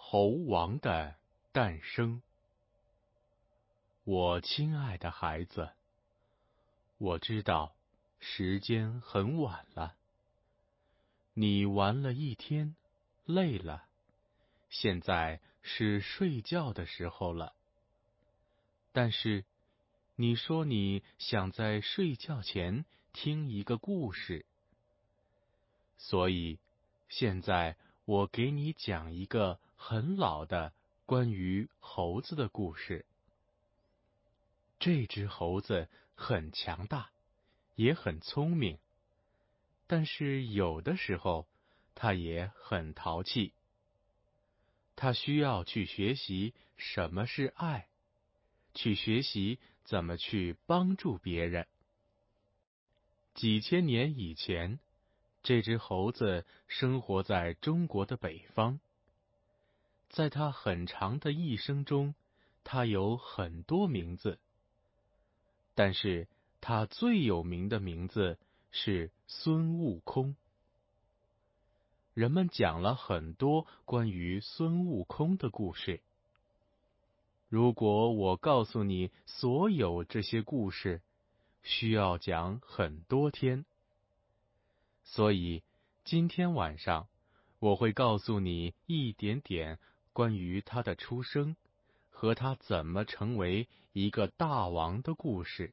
猴王的诞生。我亲爱的孩子，我知道时间很晚了，你玩了一天，累了，现在是睡觉的时候了。但是，你说你想在睡觉前听一个故事，所以现在我给你讲一个很老的关于猴子的故事。这只猴子很强大，也很聪明，但是有的时候它也很淘气。它需要去学习什么是爱，去学习怎么去帮助别人。几千年以前，这只猴子生活在中国的北方。在它很长的一生中，它有很多名字，但是它最有名的名字是孙悟空。人们讲了很多关于孙悟空的故事。如果我告诉你所有这些故事，需要讲很多天。所以今天晚上我会告诉你一点点关于他的出生和他怎么成为一个大王的故事。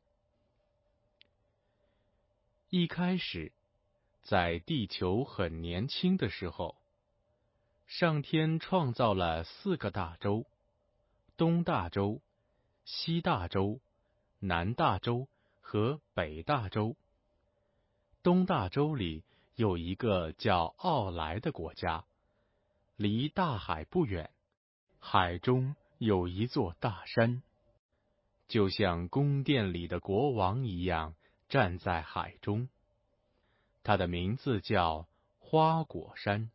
一开始，在地球很年轻的时候，上天创造了4个大洲：东大洲、西大洲、南大洲和北大洲。东大洲里有一个叫奥莱的国家，离大海不远，海中有一座大山，就像宫殿里的国王一样站在海中。它的名字叫花果山。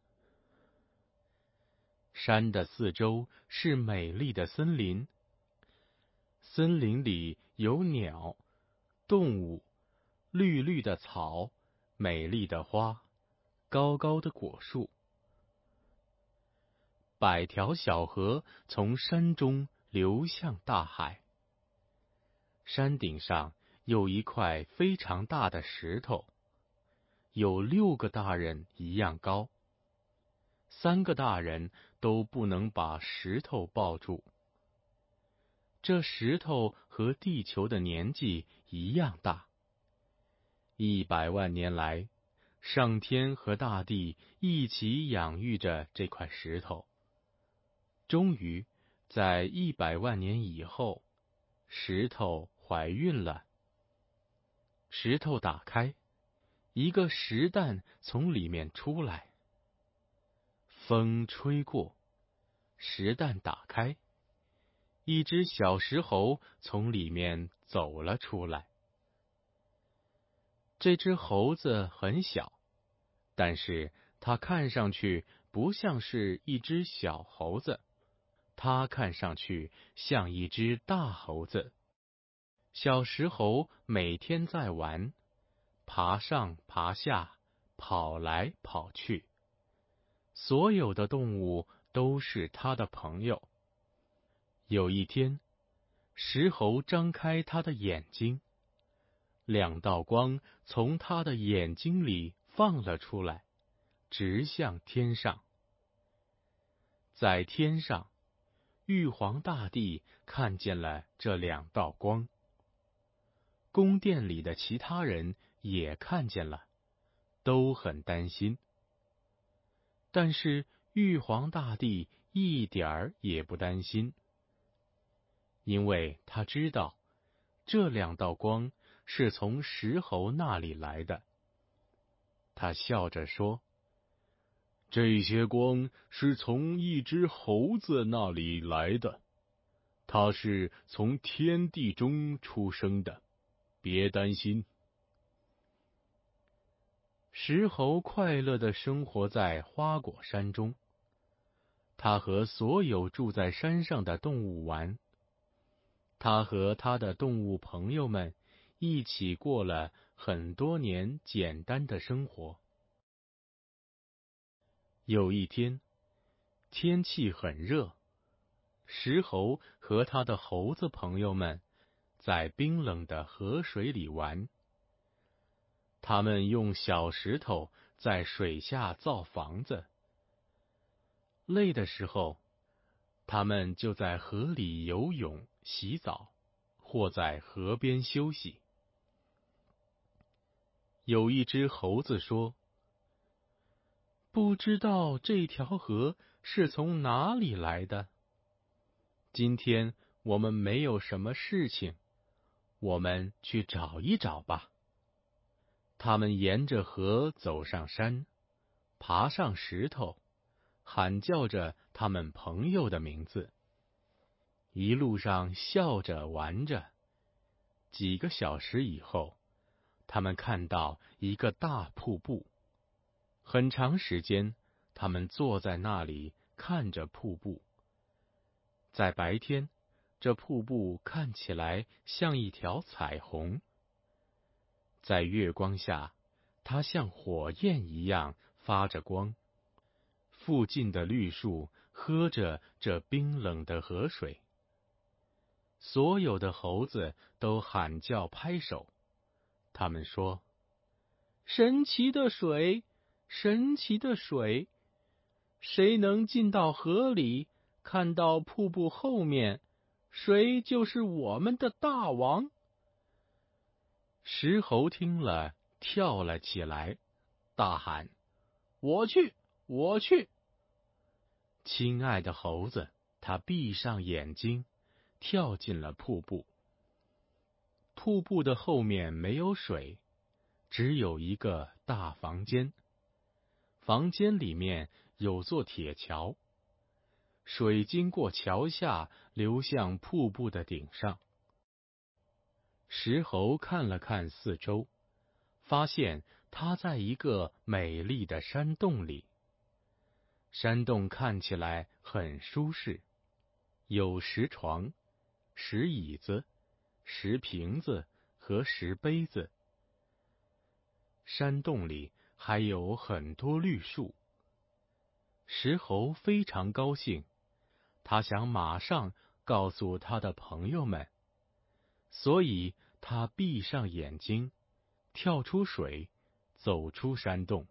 山的四周是美丽的森林，森林里有鸟、动物、绿绿的草、美丽的花、高高的果树。100条小河从山中流向大海。山顶上有一块非常大的石头，有6个大人一样高，3个大人都不能把石头抱住。这石头和地球的年纪一样大。100万年来，上天和大地一起养育着这块石头。终于，在100万年以后，石头怀孕了。石头打开，一个石蛋从里面出来。风吹过，石蛋打开，一只小石猴从里面走了出来。这只猴子很小，但是它看上去不像是一只小猴子，它看上去像一只大猴子。小石猴每天在玩，爬上爬下，跑来跑去。所有的动物都是它的朋友。有一天，石猴张开它的眼睛，2道光从它的眼睛里放了出来，直向天上。在天上，玉皇大帝看见了这2道光。宫殿里的其他人也看见了，都很担心。但是玉皇大帝一点儿也不担心，因为他知道这2道光是从石猴那里来的。他笑着说：“这些光是从一只猴子那里来的，它是从天地中出生的，别担心。”石猴快乐地生活在花果山中，他和所有住在山上的动物玩。他和他的动物朋友们一起过了很多年简单的生活。有一天， 天气很热，石猴和他的猴子朋友们在冰冷的河水里玩。他们用小石头在水下造房子。累的时候，他们就在河里游泳、洗澡，或在河边休息。有一只猴子说：“不知道这条河是从哪里来的。今天我们没有什么事情，我们去找一找吧。”他们沿着河走上山，爬上石头，喊叫着他们朋友的名字。一路上笑着玩着。几个小时以后，他们看到一个大瀑布。很长时间，他们坐在那里看着瀑布。在白天，这瀑布看起来像一条彩虹。在月光下，它像火焰一样发着光。附近的绿树喝着这冰冷的河水。所有的猴子都喊叫拍手。他们说：“神奇的水，神奇的水！谁能进到河里，看到瀑布后面，谁就是我们的大王。”石猴听了，跳了起来，大喊：“我去，我去！”亲爱的猴子，他闭上眼睛，跳进了瀑布。瀑布的后面没有水，只有一个大房间。房间里面有座铁桥，水经过桥下流向瀑布的顶上。石猴看了看四周，发现他在一个美丽的山洞里。山洞看起来很舒适，有石床、石椅子、石瓶子和石杯子。山洞里还有很多绿树。石猴非常高兴，他想马上告诉他的朋友们，所以他闭上眼睛，跳出水，走出山洞。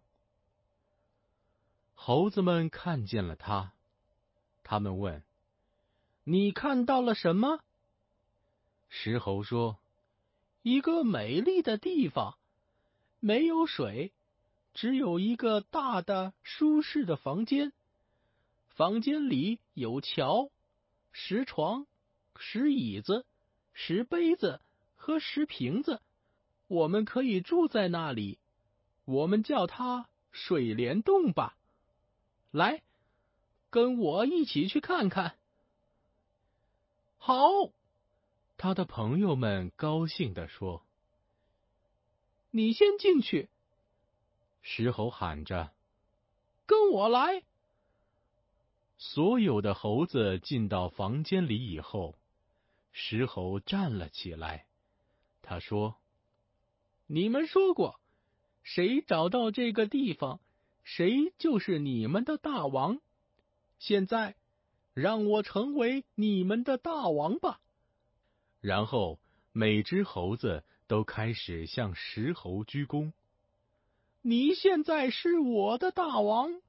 猴子们看见了他，他们问：“你看到了什么？”石猴说：“一个美丽的地方，没有水，只有一个大的舒适的房间。房间里有桥、石床、石椅子、石杯子和石瓶子，我们可以住在那里。我们叫它水帘洞吧。来，跟我一起去看看。”好，他的朋友们高兴地说。“你先进去。”石猴喊着，“跟我来。”所有的猴子进到房间里以后，石猴站了起来。他说：“你们说过，谁找到这个地方，谁就是你们的大王。现在，让我成为你们的大王吧。”然后，每只猴子都开始向石猴鞠躬。“你现在是我的大王。”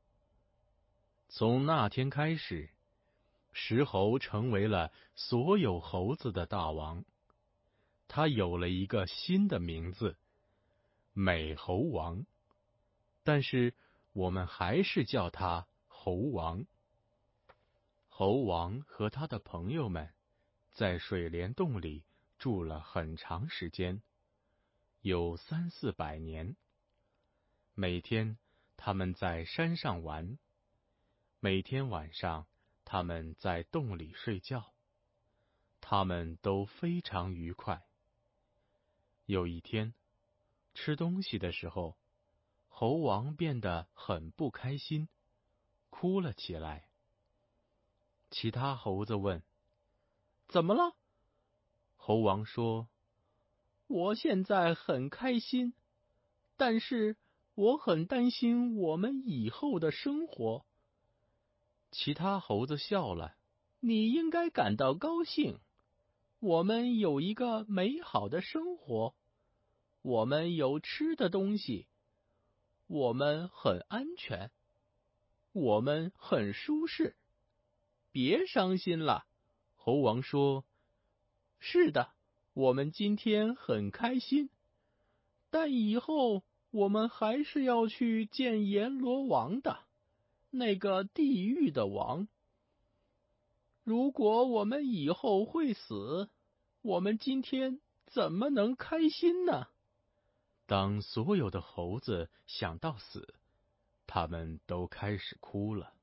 从那天开始，石猴成为了所有猴子的大王。他有了一个新的名字——美猴王。但是我们还是叫他猴王。猴王和他的朋友们在水帘洞里住了很长时间，有300-400年。每天他们在山上玩，每天晚上他们在洞里睡觉，他们都非常愉快。有一天，吃东西的时候，猴王变得很不开心，哭了起来。其他猴子问：“怎么了？”猴王说：“我现在很开心，但是我很担心我们以后的生活。 其他猴子笑了，你应该感到高兴，我们有一个美好的生活，我们有吃的东西，我们很安全，我们很舒适。别伤心了，猴王说，是的，我们今天很开心，但以后我们还是要去见阎罗王的，那个地狱的王。如果我们以后会死，我们今天怎么能开心呢？当所有的猴子想到死，他们都开始哭了。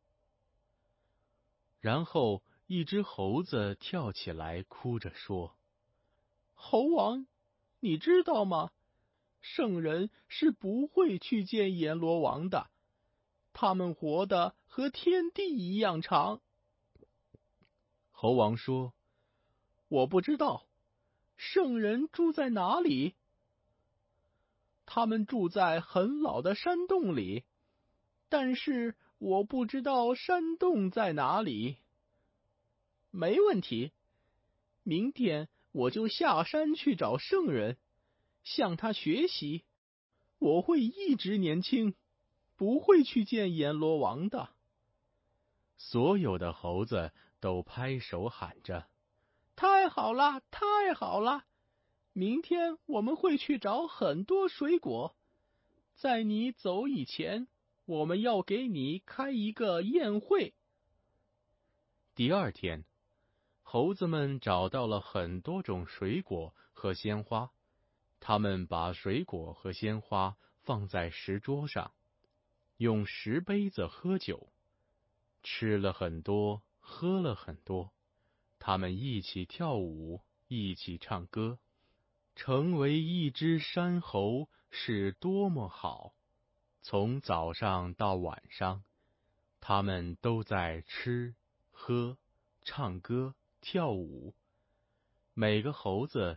然后一只猴子跳起来哭着说，猴王，你知道吗？圣人是不会去见阎罗王的，他们活得和天地一样长。猴王说，我不知道，圣人住在哪里？他们住在很老的山洞里，但是我不知道山洞在哪里。没问题，明天我就下山去找圣人，向他学习。我会一直年轻，不会去见阎罗王的。所有的猴子都拍手喊着，太好了，太好了！明天我们会去找很多水果，在你走以前，我们要给你开一个宴会。第二天，猴子们找到了很多种水果和鲜花，他们把水果和鲜花放在石桌上，用石杯子喝酒，吃了很多，喝了很多，他们一起跳舞，一起唱歌。成为一只山猴是多么好！从早上到晚上，他们都在吃、喝、唱歌、跳舞。每个猴子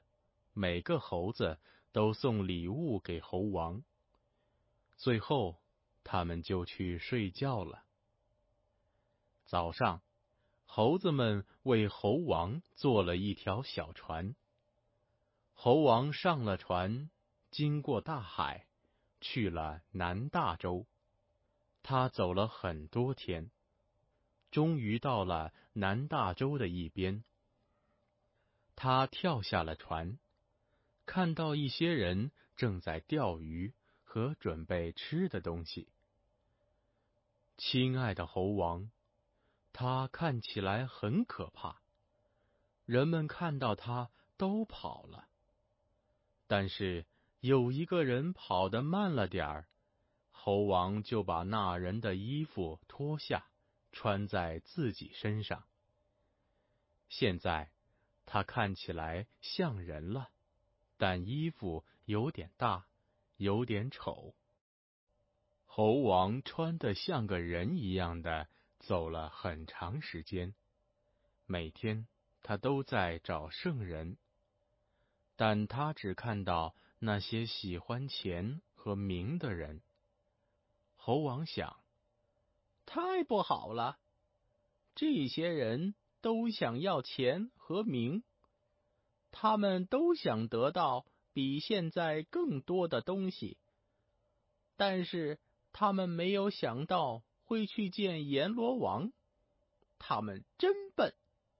都送礼物给猴王。最后，他们就去睡觉了。早上，猴子们为猴王做了一条小船。猴王上了船，经过大海，去了南大洲。他走了很多天，终于到了南大洲的一边。他跳下了船，看到一些人正在钓鱼和准备吃的东西。亲爱的猴王，他看起来很可怕，人们看到他都跑了。但是有一个人跑得慢了点儿，猴王就把那人的衣服脱下，穿在自己身上。现在他看起来像人了，但衣服有点大，有点丑。猴王穿得像个人一样的走了很长时间，每天他都在找圣人。但他只看到那些喜欢钱和名的人。猴王想，太不好了，这些人都想要钱和名，他们都想得到比现在更多的东西，但是他们没有想到会去见阎罗王，他们真笨。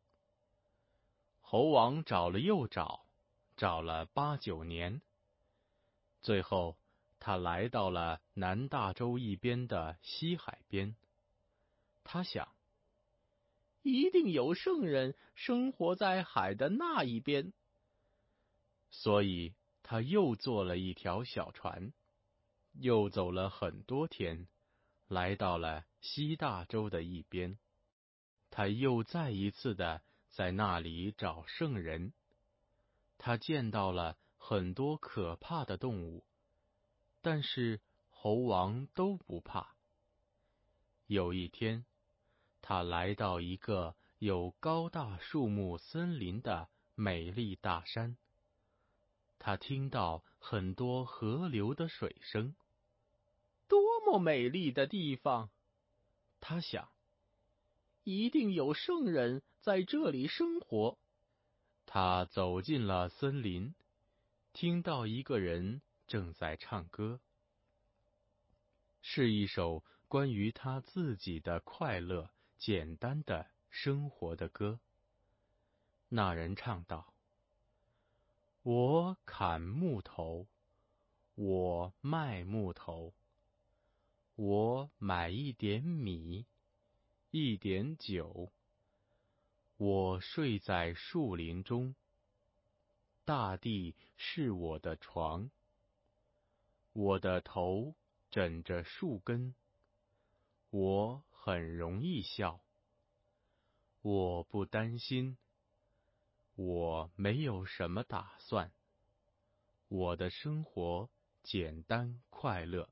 猴王找了又找，找了8、9年，最后他来到了南大洲一边的西海边。他想，一定有圣人生活在海的那一边，所以他又做了一条小船，又走了很多天，来到了西大洲的一边。他又再一次的在那里找圣人。他见到了很多可怕的动物，但是猴王都不怕。有一天，他来到一个有高大树木森林的美丽大山。他听到很多河流的水声，多么美丽的地方！他想， 一定有圣人在这里生活。 他走进了森林，听到一个人正在唱歌，是一首关于他自己的快乐、简单的生活的歌。那人唱道：我砍木头，我卖木头，我买一点米，一点酒，我睡在树林中，大地是我的床，我的头枕着树根，我很容易笑，我不担心，我没有什么打算，我的生活简单快乐。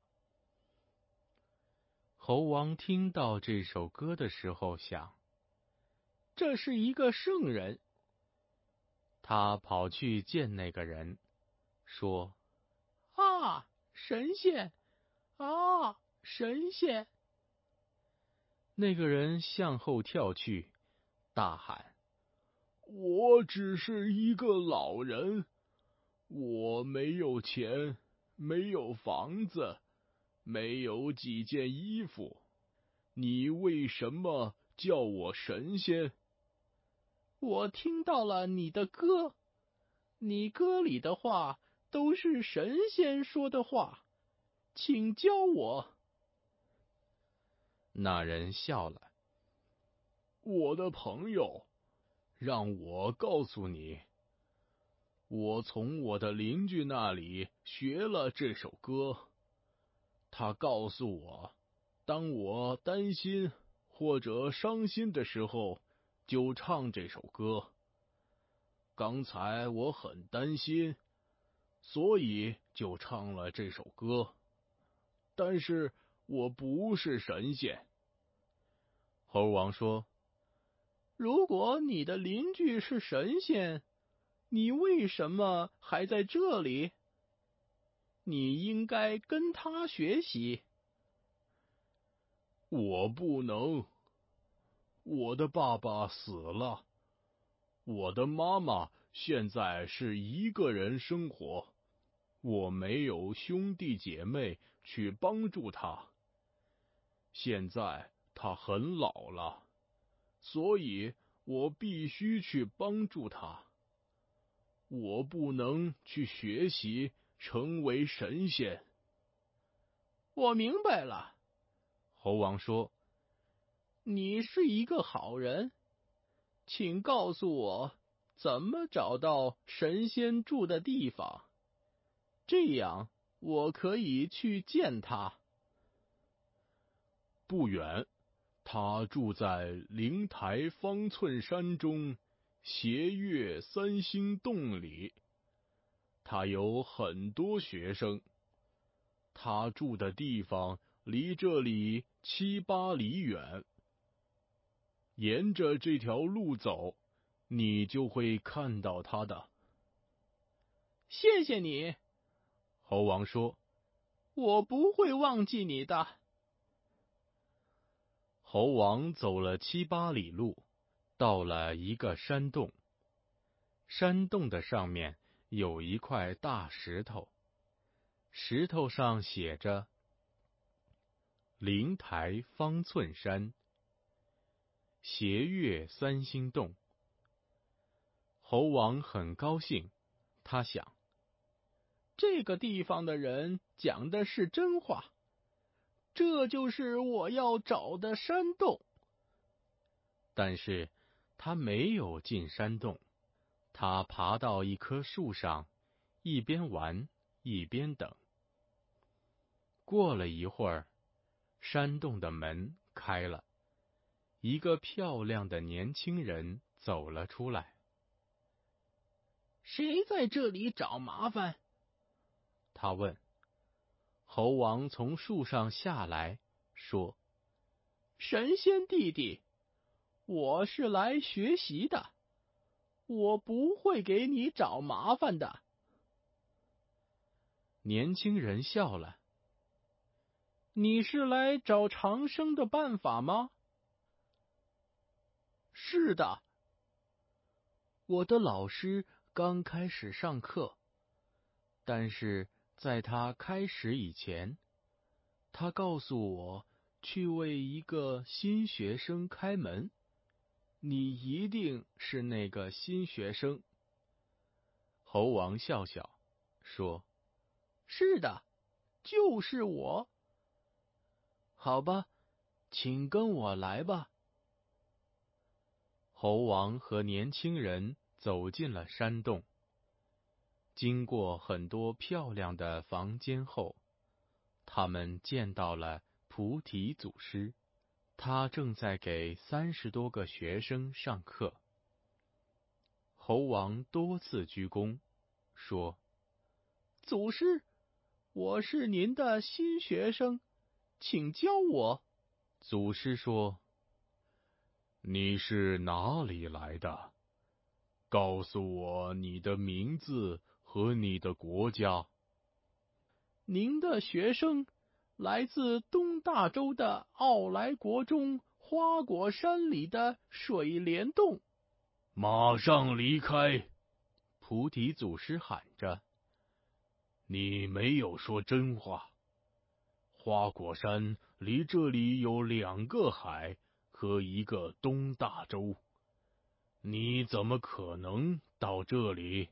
猴王听到这首歌的时候想， 这是一个圣人。 他跑去见那个人，说： 啊，神仙！啊，神仙！ 那个人向后跳去，大喊： 我只是一个老人，我没有钱，没有房子，没有几件衣服，你为什么叫我神仙？ 我听到了你的歌，你歌里的话都是神仙说的话，请教我。 那人笑了。 我的朋友，让我告诉你，我从我的邻居那里学了这首歌。他告诉我，当我担心或者伤心的时候，就唱这首歌。刚才我很担心，所以就唱了这首歌。但是我不是神仙。 猴王说： 如果你的邻居是神仙，你为什么还在这里？你应该跟他学习。 我不能，我的爸爸死了，我的妈妈现在是一个人生活，我没有兄弟姐妹去帮助他。现在他很老了，所以我必须去帮助他。我不能去学习成为神仙。 我明白了。 猴王说： 你是一个好人，请告诉我怎么找到神仙住的地方，这样我可以去见他。 不远，他住在灵台方寸山中斜月三星洞里。他有很多学生，他住的地方离这里7、8里远。沿着这条路走，你就会看到他的。 谢谢你， 猴王说： 我不会忘记你的。 猴王走了7、8里路，到了一个山洞。山洞的上面有一块大石头，石头上写着灵台方寸山斜月三星洞。猴王很高兴，他想， 这个地方的人讲的是真话，这就是我要找的山洞。 但是他没有进山洞，他爬到一棵树上，一边玩一边等。过了一会儿，山洞的门开了，一个漂亮的年轻人走了出来。 谁在这里找麻烦？ 他问。猴王从树上下来，说： 神仙弟弟，我是来学习的，我不会给你找麻烦的。 年轻人笑了。 你是来找长生的办法吗？ 是的。我的老师刚开始上课，但是在他开始以前，他告诉我去为一个新学生开门。你一定是那个新学生。 猴王笑笑说：“ 是的，就是我。好吧，请跟我来吧。” 猴王和年轻人走进了山洞。经过很多漂亮的房间后，他们见到了菩提祖师，他正在给30多个学生上课。猴王多次鞠躬，说：“ 祖师，我是您的新学生，请教我。” 祖师说：“ 你是哪里来的？告诉我你的名字和你的国家。” 您的学生来自东大洲的奥莱国中花果山里的水帘洞。 马上离开！ 菩提祖师喊着：“ 你没有说真话。花果山离这里有2个海和1个东大洲，你怎么可能到这里？”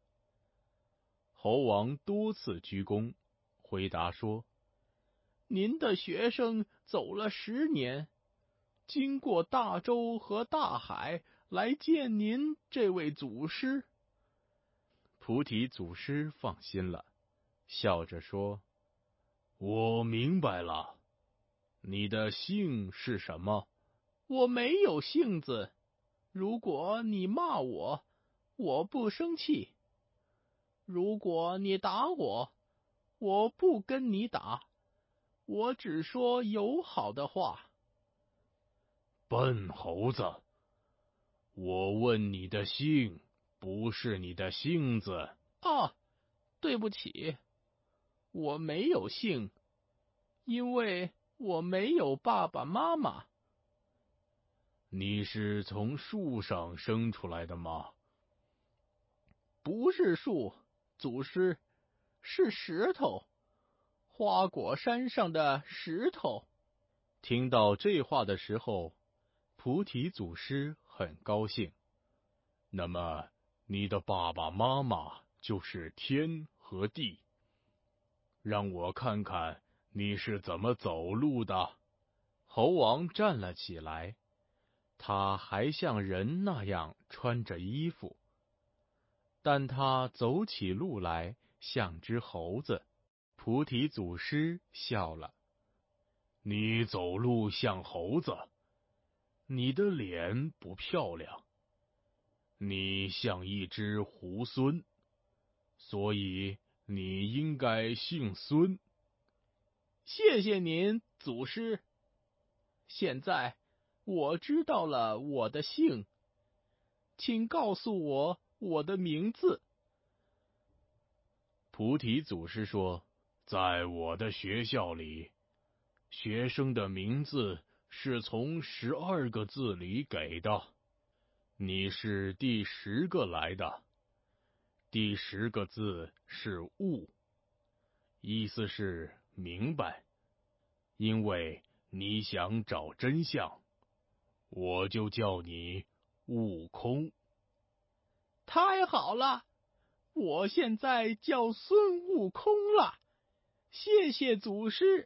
猴王多次鞠躬，回答说：“ 您的学生走了10年，经过大洲和大海来见您这位祖师。” 菩提祖师放心了，笑着说：“ 我明白了，你的姓是什么？” 我没有性子，如果你骂我，我不生气；如果你打我，我不跟你打，我只说友好的话。 笨猴子，我问你的姓，不是你的性子。 啊，对不起，我没有姓，因为我没有爸爸妈妈。 你是从树上生出来的吗？ 不是树，祖师，是石头，花果山上的石头。 听到这话的时候，菩提祖师很高兴。 那么，你的爸爸妈妈就是天和地。让我看看你是怎么走路的。 猴王站了起来，他还像人那样穿着衣服，但他走起路来像只猴子。菩提祖师笑了：“ 你走路像猴子，你的脸不漂亮，你像一只猢狲，所以你应该姓孙。” 谢谢您，祖师。现在我知道了我的姓，请告诉我的名字。 菩提祖师说：“在我的学校里，学生的名字是从12个字里给的。你是第10个来的，第10个字是悟，意思是明白。因为你想找真相，我就叫你悟空。” 太好了，我现在叫孙悟空了。谢谢祖师。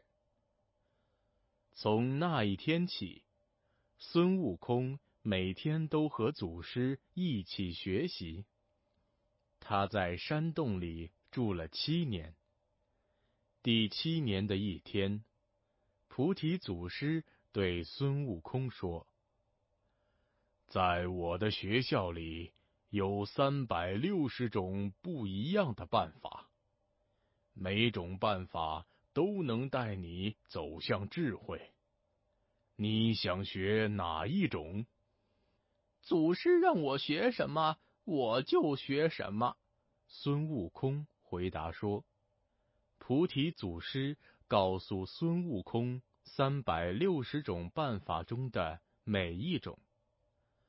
从那一天起，孙悟空每天都和祖师一起学习。他在山洞里住了7年。第7年的一天，菩提祖师对孙悟空说：“ 在我的学校里有360种不一样的办法，每种办法都能带你走向智慧。你想学哪一种？” 祖师让我学什么，我就学什么。 孙悟空回答说。菩提祖师告诉孙悟空360种办法中的每一种。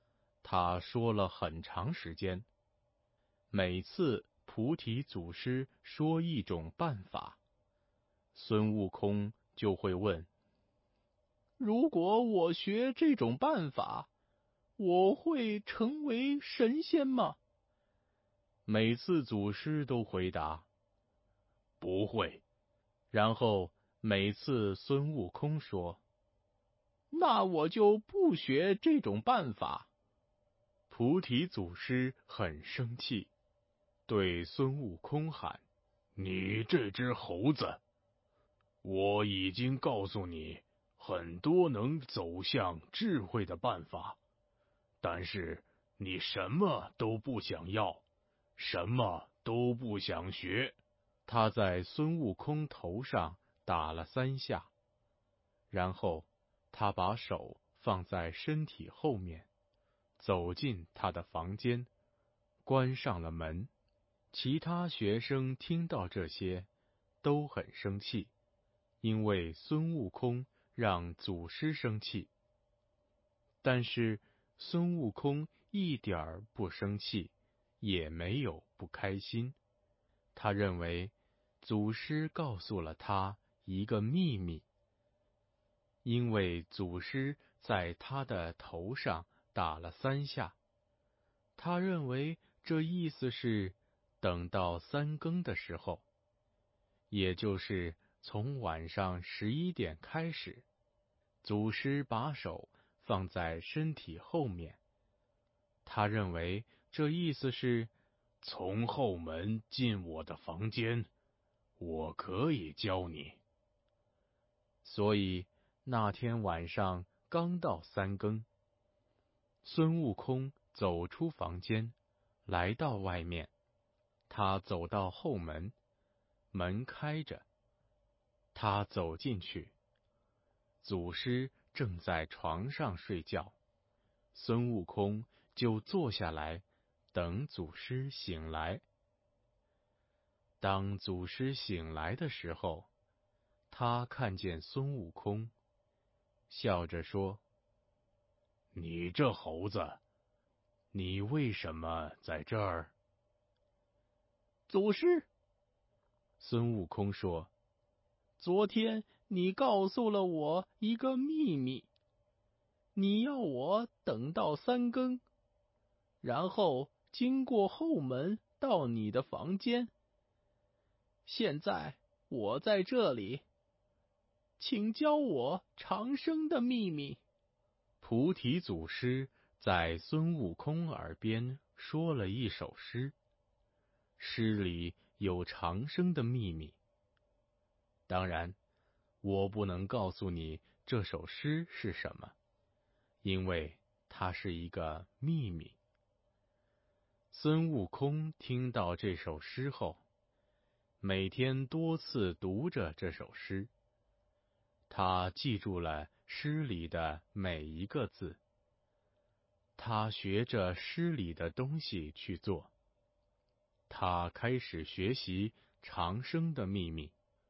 他说了很长时间，每次菩提祖师说一种办法，孙悟空就会问： 如果我学这种办法，我会成为神仙吗？ 每次祖师都回答： 不会。 然后每次孙悟空说： 那我就不学这种办法。 菩提祖师很生气，对孙悟空喊： 你这只猴子，我已经告诉你很多能走向智慧的办法，但是你什么都不想要，什么都不想学。 他在孙悟空头上打了3下，然后他把手放在身体后面，走进他的房间，关上了门。其他学生听到这些，都很生气，因为孙悟空让祖师生气。但是孙悟空一点儿不生气，也没有不开心。他认为祖师告诉了他一个秘密，因为祖师在他的头上打了3下，他认为这意思是等到3更的时候，也就是从晚上11点开始，祖师把手放在身体后面，他认为这意思是从后门进我的房间，我可以教你。 所以那天晚上刚到3更，孙悟空走出房间，来到外面。他走到后门，门开着，他走进去，祖师正在床上睡觉，孙悟空就坐下来等祖师醒来。当祖师醒来的时候，他看见孙悟空，笑着说： 你这猴子，你为什么在这儿？ 祖师， 孙悟空说： 昨天你告诉了我一个秘密，你要我等到3更，然后经过后门到你的房间。现在我在这里，请教我长生的秘密。 菩提祖师在孙悟空耳边说了一首诗，诗里有长生的秘密。当然，我不能告诉你这首诗是什么，因为它是一个秘密。孙悟空听到这首诗后，每天多次读着这首诗，他记住了诗里的每一个字，他学着诗里的东西去做，他开始学习长生的秘密。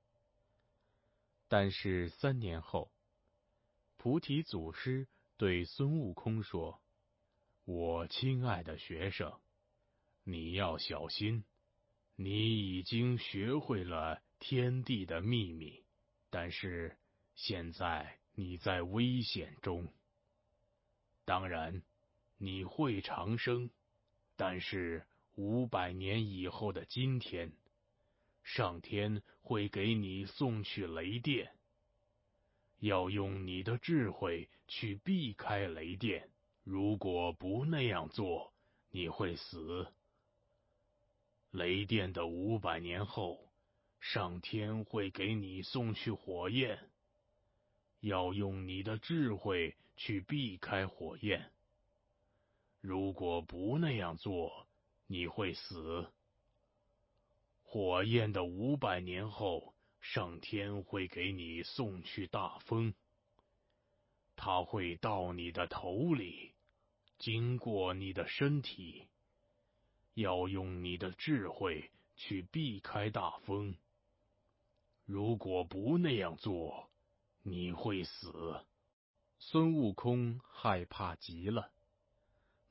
但是3年后，菩提祖师对孙悟空说： 我亲爱的学生，你要小心，你已经学会了天地的秘密，但是现在你在危险中。当然，你会长生，但是500年以后的今天，上天会给你送去雷电，要用你的智慧去避开雷电，如果不那样做，你会死。雷电的500年后，上天会给你送去火焰，要用你的智慧去避开火焰，如果不那样做，你会死。火焰的500年后，上天会给你送去大风，它会到你的头里，经过你的身体，要用你的智慧去避开大风，如果不那样做，你会死。 孙悟空害怕极了，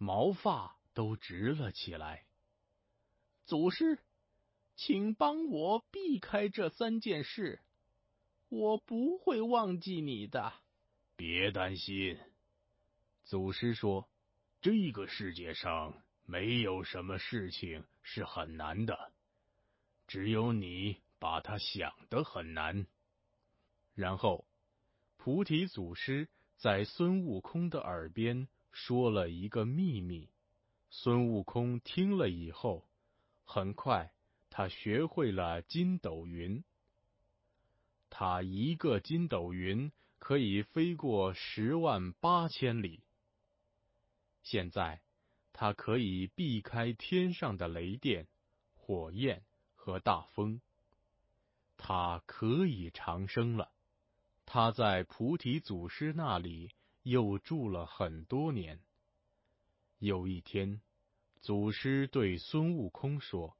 毛发都直了起来。 祖师，请帮我避开这3件事，我不会忘记你的。 别担心，祖师说，这个世界上没有什么事情是很难的，只有你把它想得很难。 然后，菩提祖师在孙悟空的耳边说了一个秘密。孙悟空听了以后，很快他学会了筋斗云。他一个筋斗云可以飞过108000里。现在，他可以避开天上的雷电、火焰和大风。他可以长生了。他在菩提祖师那里又住了很多年。有一天，祖师对孙悟空说：“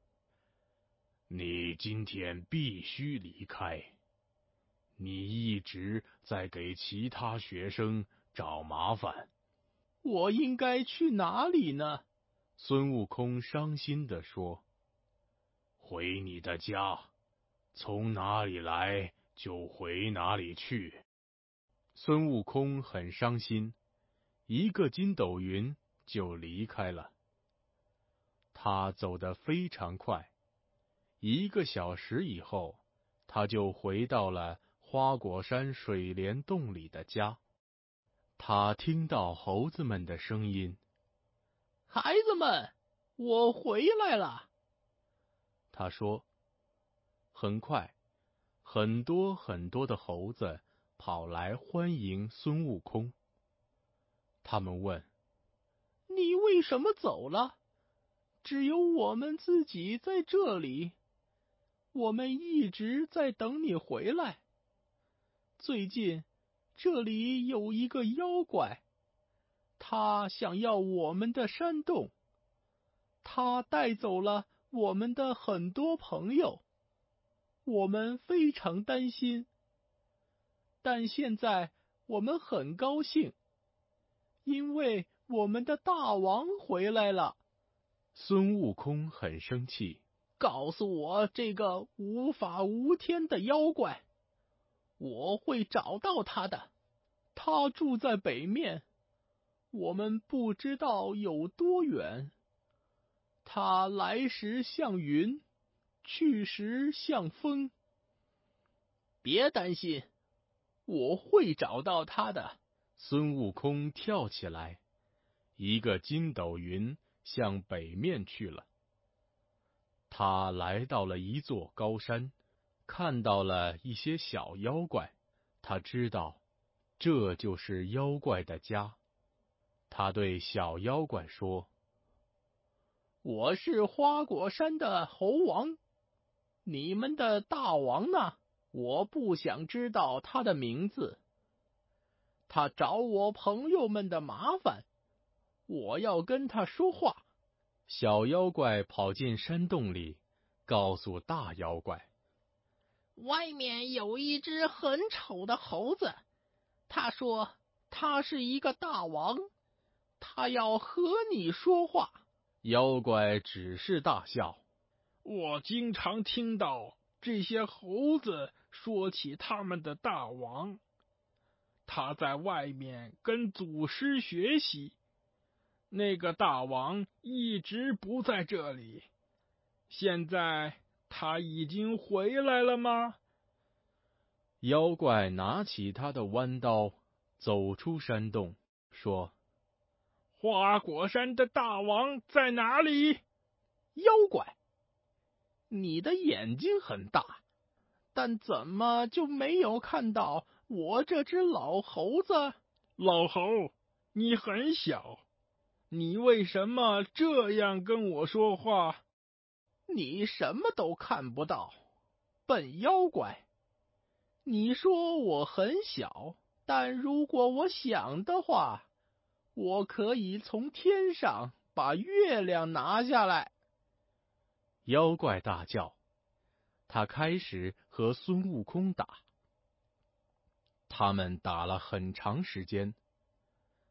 你今天必须离开。你一直在给其他学生找麻烦。” 我应该去哪里呢？ 孙悟空伤心地说：“ 回你的家，从哪里来就回哪里去。” 孙悟空很伤心，一个筋斗云就离开了。他走得非常快，1个小时以后，他就回到了花果山水帘洞里的家。他听到猴子们的声音：“ 孩子们，我回来了。” 他说。很快，很多很多的猴子跑来欢迎孙悟空。他们问：“ 你为什么走了？只有我们自己在这里。我们一直在等你回来。最近，这里有一个妖怪，他想要我们的山洞，他带走了我们的很多朋友。我们非常担心，但现在我们很高兴，因为我们的大王回来了。” 孙悟空很生气， 告诉我这个无法无天的妖怪，我会找到他的。他住在北面，我们不知道有多远。他来时像云，去时像风。别担心，我会找到他的。 孙悟空跳起来，一个筋斗云向北面去了。他来到了一座高山，看到了一些小妖怪。他知道，这就是妖怪的家。他对小妖怪说：“ 我是花果山的猴王，你们的大王呢？我不想知道他的名字。他找我朋友们的麻烦，我要跟他说话。” 小妖怪跑进山洞里，告诉大妖怪：“ 外面有一只很丑的猴子，他说他是一个大王，他要和你说话。” 妖怪只是大笑：“ 我经常听到这些猴子说起他们的大王，他在外面跟祖师学习。那个大王一直不在这里，现在他已经回来了吗？” 妖怪拿起他的弯刀，走出山洞，说：“ 花果山的大王在哪里？” 妖怪，你的眼睛很大，但怎么就没有看到我这只老猴子？ 老猴，你很小，你为什么这样跟我说话？ 你什么都看不到，笨妖怪。你说我很小，但如果我想的话，我可以从天上把月亮拿下来。 妖怪大叫，他开始和孙悟空打。他们打了很长时间。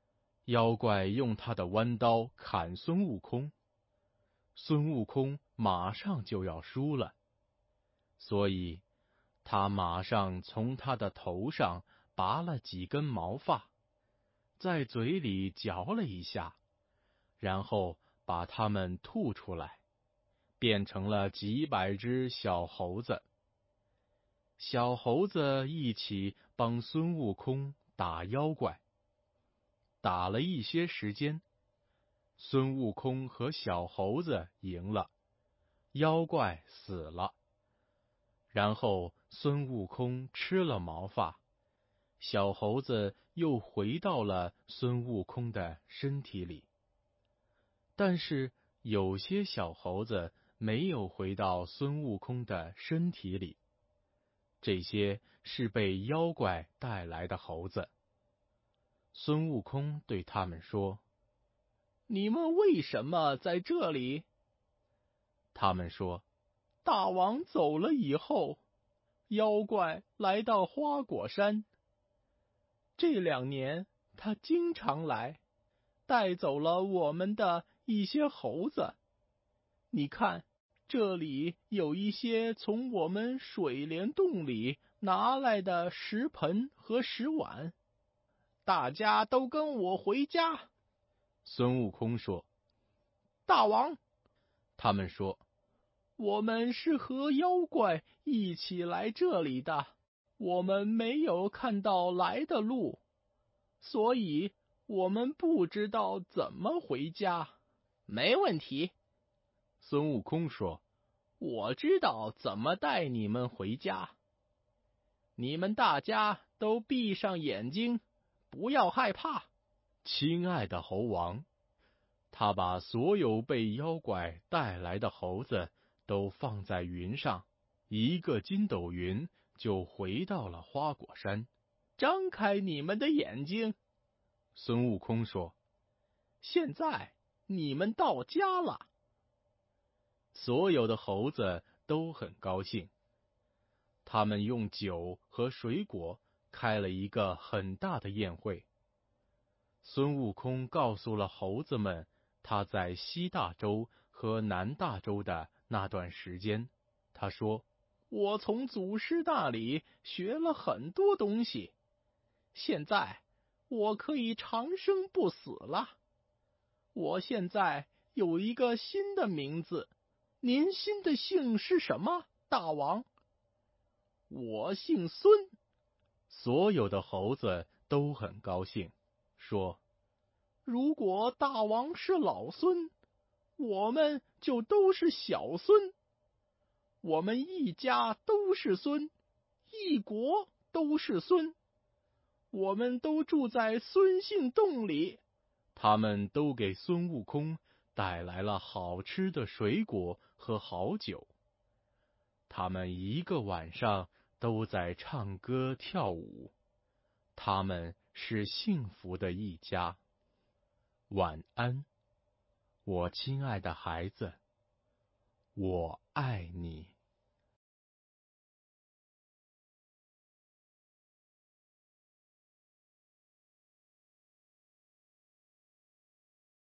妖怪用他的弯刀砍孙悟空，孙悟空马上就要输了，所以他马上从他的头上拔了几根毛发，在嘴里嚼了一下，然后把它们吐出来，变成了几百只小猴子。小猴子一起帮孙悟空打妖怪。打了一些时间，孙悟空和小猴子赢了，妖怪死了。然后孙悟空吃了毛发，小猴子又回到了孙悟空的身体里。但是有些小猴子没有回到孙悟空的身体里，这些是被妖怪带来的猴子。孙悟空对他们说：“ 你们为什么在这里？” 他们说：“ 大王走了以后，妖怪来到花果山。这2年，他经常来，带走了我们的一些猴子。你看，这里有一些从我们水帘洞里拿来的石盆和石碗。大家都跟我回家。” 孙悟空说：“ 大王。” 他们说：“ 我们是和妖怪一起来这里的，我们没有看到来的路，所以我们不知道怎么回家。”没问题， 孙悟空说：“ 我知道怎么带你们回家。你们大家都闭上眼睛，不要害怕。” 亲爱的猴王，他把所有被妖怪带来的猴子都放在云上，一个筋斗云就回到了花果山。 张开你们的眼睛， 孙悟空说：“ 现在你们到家了。” 所有的猴子都很高兴，他们用酒和水果开了一个很大的宴会。孙悟空告诉了猴子们他在西大洲和南大洲的那段时间。他说：“ 我从祖师那里学了很多东西，现在我可以长生不死了。我现在有一个新的名字，您新的姓是什么，大王？”“我姓孙。” 所有的猴子都很高兴，说：“ 如果大王是老孙，我们就都是小孙。我们一家都是孙，一国都是孙。我们都住在孙姓洞里。” 他们都给孙悟空带来了好吃的水果和好酒。他们一个晚上都在唱歌跳舞，他们是幸福的一家。晚安，我亲爱的孩子，我爱你。